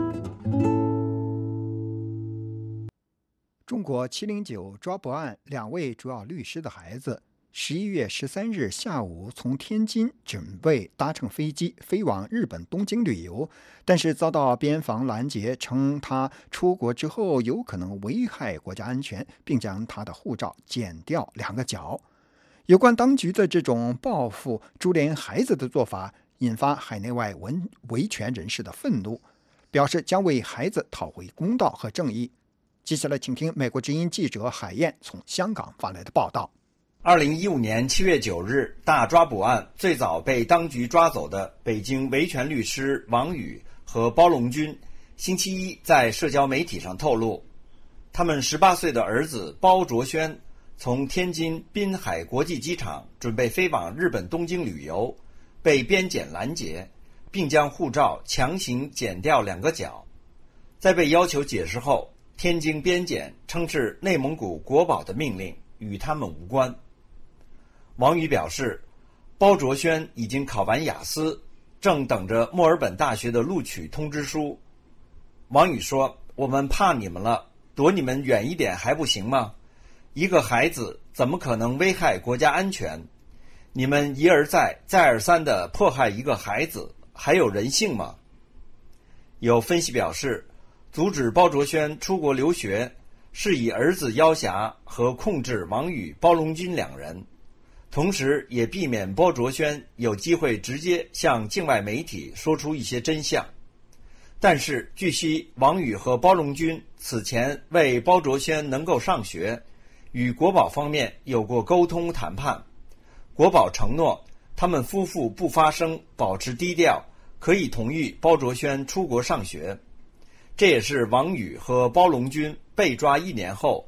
中国709抓捕案2位主要律师的孩子11月13日下午从天津准备搭乘飞机飞往日本东京旅游，但是遭到边防拦截，称他出国之后有可能危害国家安全，并将他的护照剪掉2个角。有关当局的这种报复株连孩子的做法，引发海内外维权人士的愤怒，表示将为孩子讨回公道和正义。接下来请听美国之音记者海燕从香港发来的报道。 2015年7月9日大抓捕案最早被当局抓走的北京维权律师王宇和包龙军，星期一在社交媒体上透露，他们18岁的儿子包卓轩从天津滨海国际机场准备飞往日本东京旅游，被边检拦截，并将护照强行剪掉2个角。在被要求解释后，天津边检称是内蒙古国保的命令，与他们无关。王宇表示，包卓轩已经考完雅思，正等着墨尔本大学的录取通知书。王宇说，我们怕你们了，躲你们远一点还不行吗？一个孩子怎么可能危害国家安全？你们一而再再而三地迫害一个孩子，还有人性吗？有分析表示，阻止包卓轩出国留学是以儿子要挟和控制王宇、包龙军2人，同时也避免包卓轩有机会直接向境外媒体说出一些真相。但是据悉，王宇和包龙军此前为包卓轩能够上学，与国保方面有过沟通谈判。国保承诺他们夫妇不发声，保持低调，可以同意包卓轩出国上学。这也是王宇和包龙军被抓1年后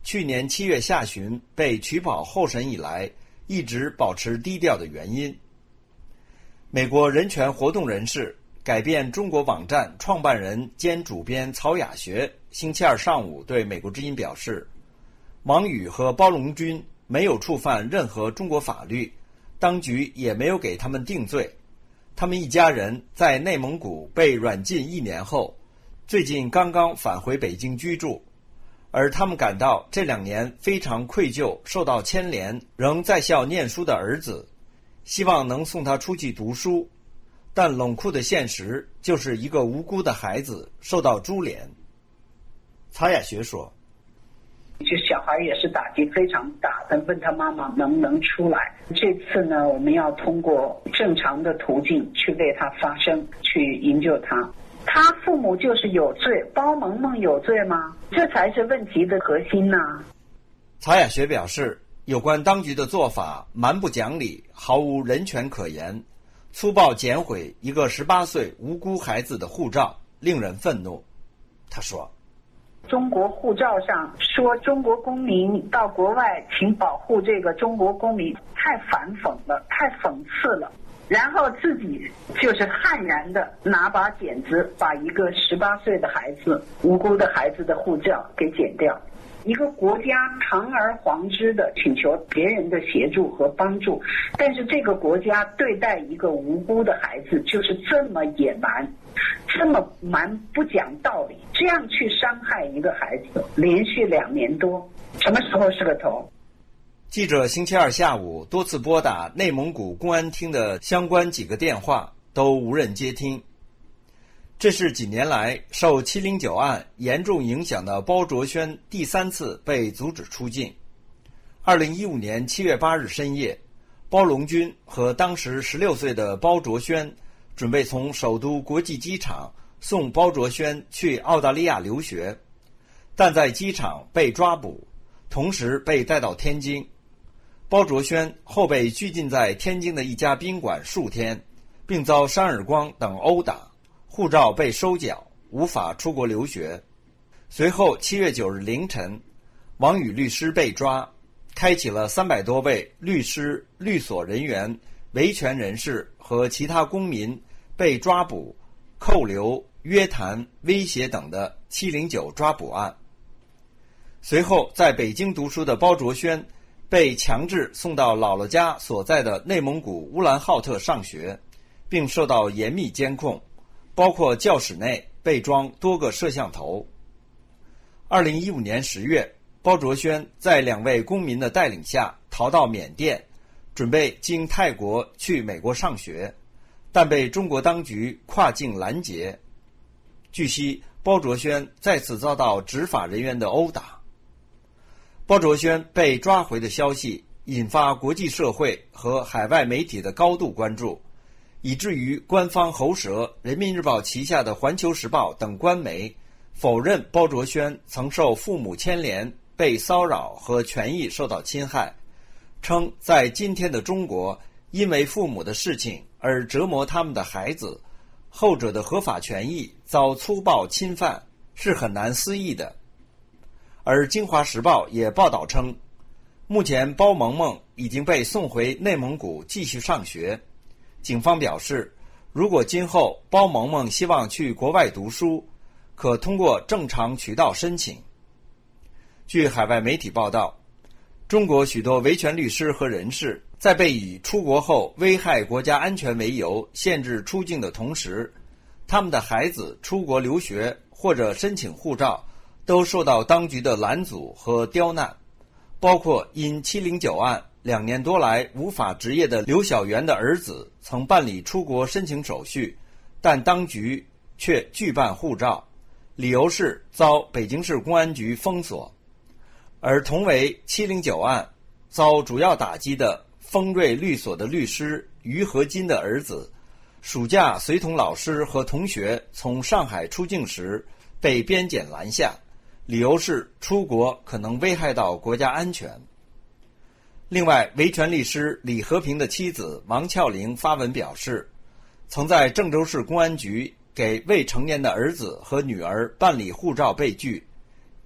去年7月下旬被取保候审以来一直保持低调的原因。美国人权活动人士改变中国网站创办人兼主编曹雅学星期二上午对美国之音表示，王宇和包龙军没有触犯任何中国法律，当局也没有给他们定罪。他们一家人在内蒙古被软禁1年后，最近刚刚返回北京居住，而他们感到这2年非常愧疚，受到牵连，仍在校念书的儿子，希望能送他出去读书，但冷酷的现实就是一个无辜的孩子受到株连。曹雅学说， 这小孩也是打击非常大，他问他妈妈能不能出来。这次呢，我们要通过正常的途径去为他发声，去营救他。他父母就是有罪，包萌萌有罪吗？这才是问题的核心呢。 曹雅学表示，有关当局的做法蛮不讲理，毫无人权可言，粗暴捡毁一个18岁无辜孩子的护照，令人愤怒。他说， 中国护照上说中国公民到国外请保护这个中国公民，太反讽了，太讽刺了。然后自己就是悍然的拿把剪子把一个18岁的孩子，无辜的孩子的护照给剪掉。一个国家堂而皇之的请求别人的协助和帮助，但是这个国家对待一个无辜的孩子就是这么野蛮，这么蛮不讲道理，这样去伤害一个孩子，连续2年多，什么时候是个头？ 记者星期二下午多次拨打内蒙古公安厅的相关几个电话，都无人接听。这是几年来受709案严重影响的包卓轩第3次被阻止出境。2015年7月8日深夜，包龙军和当时16岁的包卓轩准备从首都国际机场送包卓轩去澳大利亚留学，但在机场被抓捕，同时被带到天津。包卓轩后被拘禁在天津的一家宾馆数天，并遭扇耳光等殴打，护照被收缴，无法出国留学。随后7月9日凌晨，王宇律师被抓，开启了300多位律师、律所人员、维权人士和其他公民被抓捕、扣留、约谈、威胁等的709抓捕案。随后在北京读书的包卓轩被强制送到姥姥家所在的内蒙古乌兰浩特上学，并受到严密监控，包括教室内被装多个摄像头。2015年10月，包卓轩在2位公民的带领下逃到缅甸，准备经泰国去美国上学，但被中国当局跨境拦截。据悉，包卓轩再次遭到执法人员的殴打。包卓轩被抓回的消息引发国际社会和海外媒体的高度关注，以至于官方喉舌人民日报旗下的环球时报等官媒否认包卓轩曾受父母牵连、被骚扰和权益受到侵害，称在今天的中国，因为父母的事情而折磨他们的孩子，后者的合法权益遭粗暴侵犯，是很难思议的。而《京华时报》也报道称，目前包萌萌已经被送回内蒙古继续上学。警方表示，如果今后包萌萌希望去国外读书，可通过正常渠道申请。据海外媒体报道，中国许多维权律师和人士在被以出国后危害国家安全为由限制出境的同时，他们的孩子出国留学或者申请护照都受到当局的拦阻和刁难，包括因709案2年多来无法执业的刘晓元的儿子曾办理出国申请手续，但当局却拒办护照，理由是遭北京市公安局封锁。而同为709案遭主要打击的丰瑞律所的律师于和金的儿子，暑假随同老师和同学从上海出境时被边检拦下，理由是出国可能危害到国家安全。另外，维权律师李和平的妻子王俏玲发文表示，曾在郑州市公安局给未成年的儿子和女儿办理护照被拒，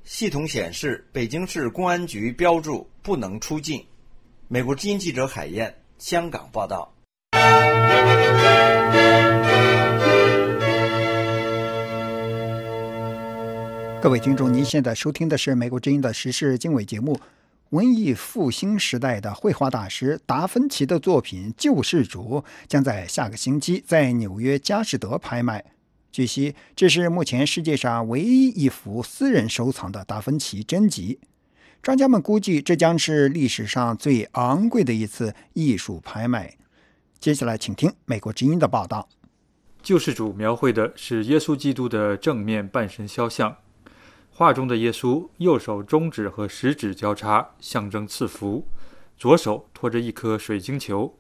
系统显示北京市公安局标注不能出境。美国之音记者海燕，香港报道。 各位听众，您现在收听的是美国之音的时事经纬节目。文艺复兴时代的绘画大师达芬奇的作品《救世主》将在下个星期在纽约佳士得拍卖。据悉，这是目前世界上唯一一幅私人收藏的达芬奇真迹。专家们估计，这将是历史上最昂贵的一次艺术拍卖。接下来，请听美国之音的报道。 救世主描绘的是耶稣基督的正面半身肖像。画中的耶稣右手中指和食指交叉，象征赐福，左手托着一颗水晶球。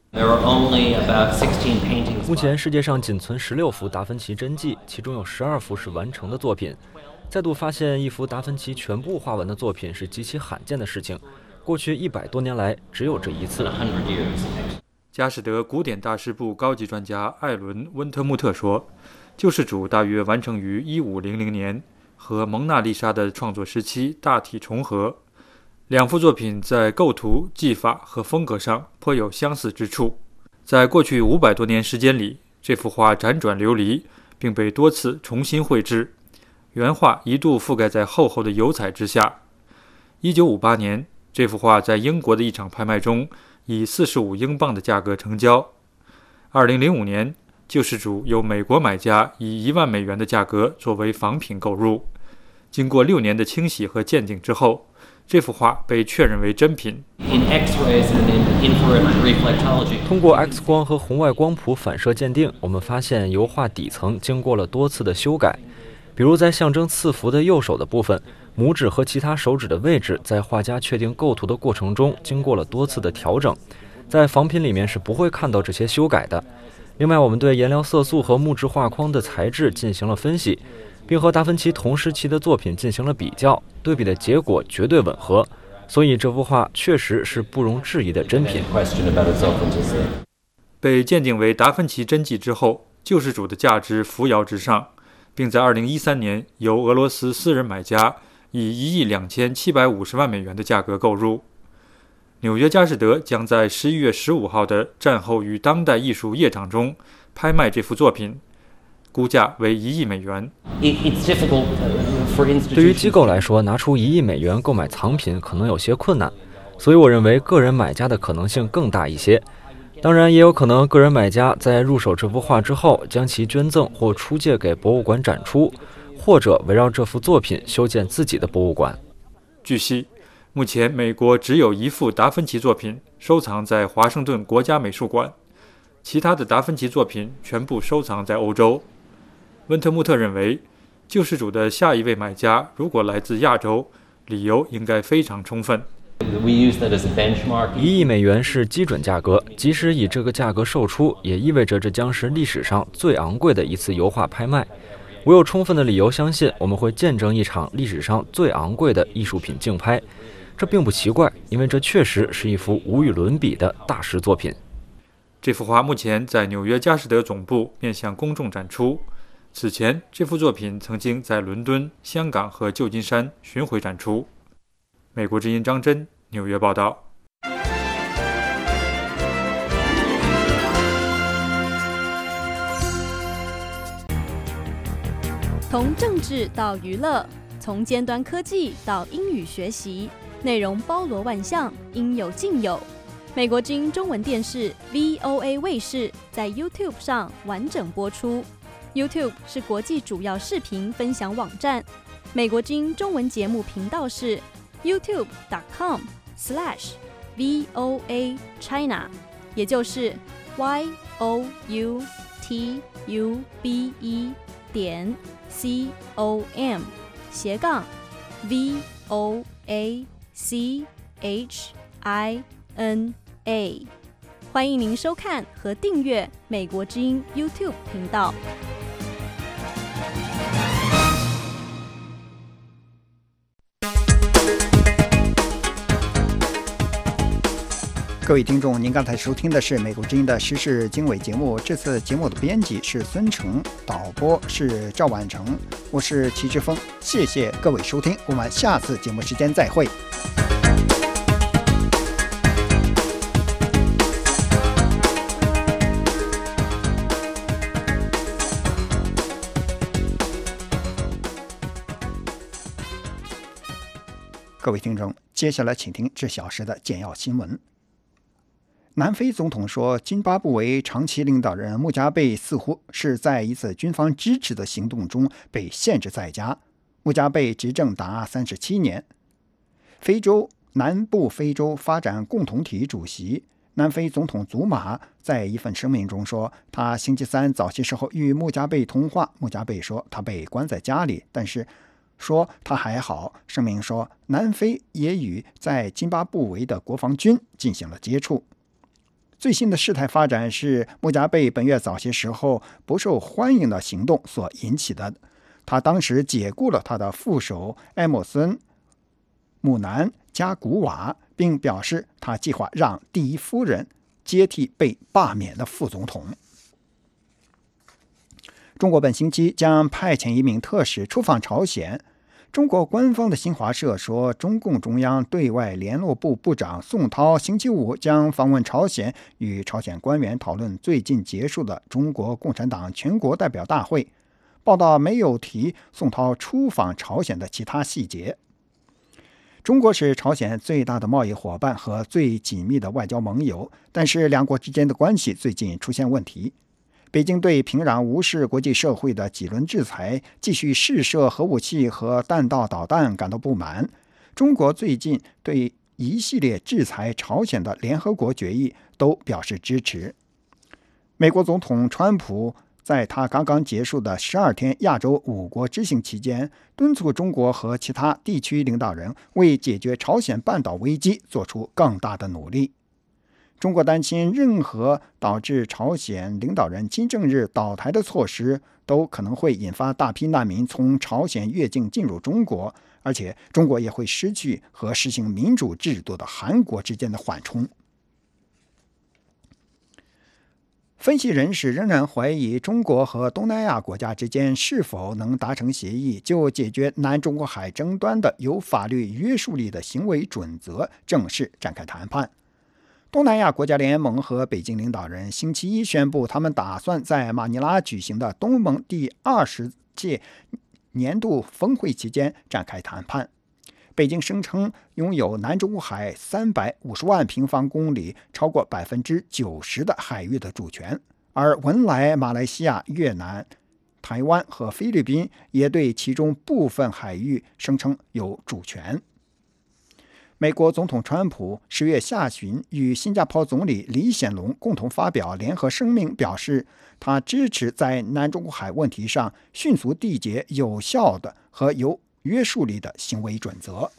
目前世界上仅存16幅达芬奇真迹，其中有12幅是完成的作品。再度发现一幅达芬奇全部画完的作品是极其罕见的事情，过去100多年来只有这一次。 佳士得古典大师部高级专家艾伦·温特穆特说，救世主大约完成于1500年，和蒙娜丽莎的创作时期大体重合。两幅作品在构图、技法和风格上颇有相似之处。在过去500多年时间里，这幅画辗转流离，并被多次重新绘制。原画一度覆盖在厚厚的油彩之下。1958年，这幅画在英国的一场拍卖中以45英镑的价格成交。2005年，救世主由美国买家以$10,000的价格作为仿品购入。经过6年的清洗和鉴定之后，这幅画被确认为真品。 通过 X 光和红外光谱反射鉴定，我们发现油画底层经过了多次的修改，比如在象征赐福的右手的部分，拇指和其他手指的位置在画家确定构图的过程中经过了多次的调整，在仿品里面是不会看到这些修改的。另外，我们对颜料色素和木质画框的材质进行了分析，并和达芬奇同时期的作品进行了比较，对比的结果绝对吻合，所以这幅画确实是不容置疑的真品。 被鉴定为达芬奇真迹之后，救世主的价值扶摇直上，并在2013年由俄罗斯私人买家以$127,500,000的价格购入。纽约佳士得将在11月15号的战后与当代艺术夜场中拍卖这幅作品，估价为$100,000,000。 对于机构来说，拿出$100,000购买藏品可能有些困难，所以我认为个人买家的可能性更大一些。当然，也有可能个人买家在入手这幅画之后，将其捐赠或出借给博物馆展出，或者围绕这幅作品修建自己的博物馆。 据悉，目前美国只有1幅达芬奇作品收藏在华盛顿国家美术馆，其他的达芬奇作品全部收藏在欧洲。温特穆特认为，救世主的下一位买家如果来自亚洲，理由应该非常充分。 $100,000是基准价格，即使以这个价格售出，也意味着这将是历史上最昂贵的一次油画拍卖。我有充分的理由相信，我们会见证一场历史上最昂贵的艺术品竞拍。这并不奇怪，因为这确实是一幅无与伦比的大师作品。 这幅画目前在纽约佳士得总部面向公众展出。此前，这幅作品曾经在伦敦、香港和旧金山巡回展出。美国之音张真，纽约报道。 从政治到娱乐，从尖端科技到英语学习，内容包罗万象，应有尽有。美国之音中文电视 VOA 卫视在 YouTube 上完整播出。YouTube 是国际主要视频分享网站，美国之音中文节目频道是 youtube.com/VOA China， 也就是 youtube.com/VOA-CHINA。欢迎您收看和订阅美国之音 YouTube 频道。 各各位听众，您刚才收听的是美国之音的时事经纬节目。这次节目的编辑是孙成，导播是赵婉成，我是齐志峰。谢谢各位收听，我们下次节目时间再会。各位听众，接下来请听这小时的简要新闻。南非总统说，津巴布韦长期领导人穆加贝似乎是在一次军方支持的行动中被限制在家。穆加贝执政达37年。南部非洲发展共同体主席南非总统祖马在一份声明中说，他星期三早些时候与穆加贝通话。穆加贝说他被关在家里，但是说他还好。声明说，南非也与在津巴布韦的国防军进行了接触。最新的事态发展是穆加贝本月早些时候不受欢迎的行动所引起的。他当时解雇了他的副手埃默森·姆南加古瓦，并表示他计划让第一夫人接替被罢免的副总统。中国本星期将派遣一名特使出访朝鲜。中国官方的新华社说，中共中央对外联络部部长宋涛星期五将访问朝鲜，与朝鲜官员讨论最近结束的中国共产党全国代表大会。报道没有提宋涛出访朝鲜的其他细节。中国是朝鲜最大的贸易伙伴和最紧密的外交盟友，但是两国之间的关系最近出现问题。北京对平壤无视国际社会的几轮制裁，继续试射核武器和弹道导弹感到不满。中国最近对一系列制裁朝鲜的联合国决议都表示支持。美国总统川普在他刚刚结束的12天亚洲5国之行期间，敦促中国和其他地区领导人为解决朝鲜半岛危机做出更大的努力。中国担心任何导致朝鲜领导人金正日倒台的措施都可能会引发大批难民从朝鲜越境进入中国，而且中国也会失去和实行民主制度的韩国之间的缓冲。分析人士仍然怀疑中国和东南亚国家之间是否能达成协议，就解决南中国海争端的有法律约束力的行为准则正式展开谈判。东南亚国家联盟和北京领导人星期一宣布，他们打算在马尼拉举行的东盟第20届年度峰会期间展开谈判。北京声称拥有南中国海350万平方公里，超过90%的海域的主权，而文莱、马来西亚、越南、台湾和菲律宾也对其中部分海域声称有主权。美国总统川普10月下旬与新加坡总理李显龙共同发表联合声明，表示他支持在南中国海问题上迅速缔结有效的和有约束力的行为准则。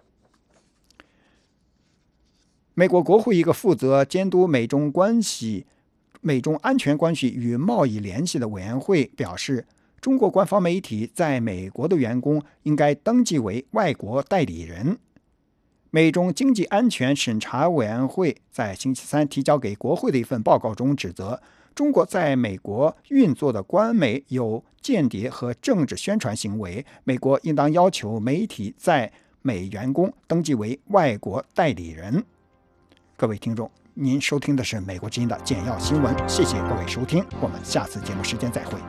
美国国会一个负责监督美中安全关系与贸易联系的委员会表示，中国官方媒体在美国的员工应该登记为外国代理人。美中经济安全审查委员会在星期三提交给国会的一份报告中指责，中国在美国运作的官媒有间谍和政治宣传行为，美国应当要求媒体在美员工登记为外国代理人。各位听众，您收听的是美国之音的简要新闻，谢谢各位收听，我们下次节目时间再会。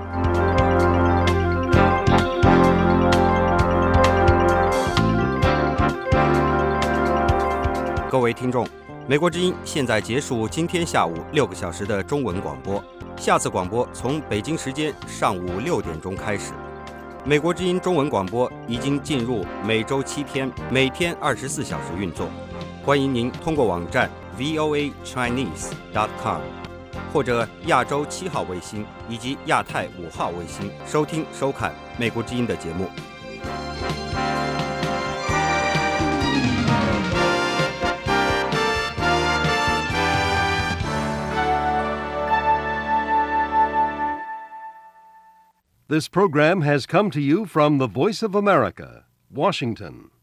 各位听众，美国之音现在结束今天下午6个小时的中文广播，下次广播从北京时间上午6点钟开始。美国之音中文广播已经进入每周7天，每天24小时运作。欢迎您通过网站 voachinese.com 或者亚洲7号卫星以及亚太5号卫星收听收看美国之音的节目。 This program has come to you from the Voice of America, Washington.